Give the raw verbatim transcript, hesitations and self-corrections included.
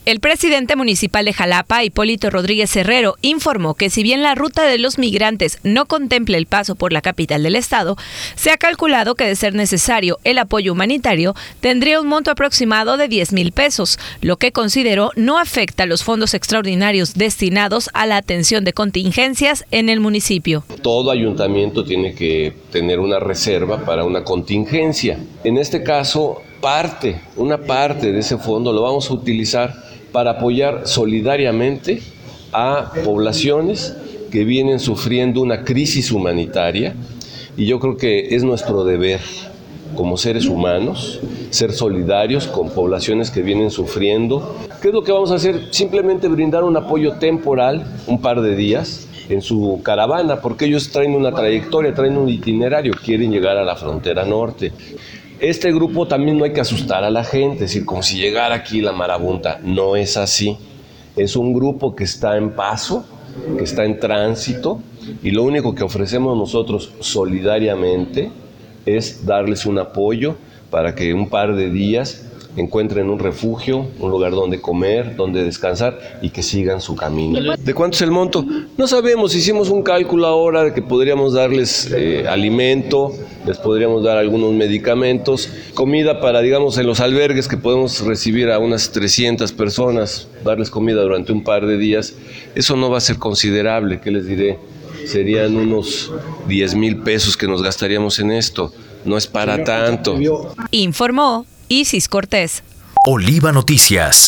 El presidente municipal de Jalapa, Hipólito Rodríguez Herrero, informó que si bien la ruta de los migrantes no contempla el paso por la capital del estado, se ha calculado que de ser necesario el apoyo humanitario tendría un monto aproximado de diez mil pesos, lo que consideró no afecta a los fondos extraordinarios destinados a la atención de contingencias en el municipio. Todo ayuntamiento tiene que tener una reserva para una contingencia. En este caso, parte, una parte de ese fondo lo vamos a utilizar para apoyar solidariamente a poblaciones que vienen sufriendo una crisis humanitaria, y yo creo que es nuestro deber como seres humanos ser solidarios con poblaciones que vienen sufriendo. ¿Qué es lo que vamos a hacer? Simplemente brindar un apoyo temporal, un par de días, en su caravana, porque ellos traen una trayectoria, traen un itinerario, quieren llegar a la frontera norte. Este grupo también no hay que asustar a la gente, es decir, como si llegara aquí la marabunta. No es así. Es un grupo que está en paso, que está en tránsito, y lo único que ofrecemos nosotros solidariamente es darles un apoyo para que un par de días encuentren un refugio, un lugar donde comer, donde descansar y que sigan su camino. ¿De cuánto es el monto? No sabemos, hicimos un cálculo ahora de que podríamos darles eh, alimento, les podríamos dar algunos medicamentos, comida para, digamos, en los albergues que podemos recibir a unas trescientas personas, darles comida durante un par de días. Eso no va a ser considerable, ¿qué les diré? Serían unos diez mil pesos que nos gastaríamos en esto. No es para tanto. Informó Isis Cortés. Oliva Noticias.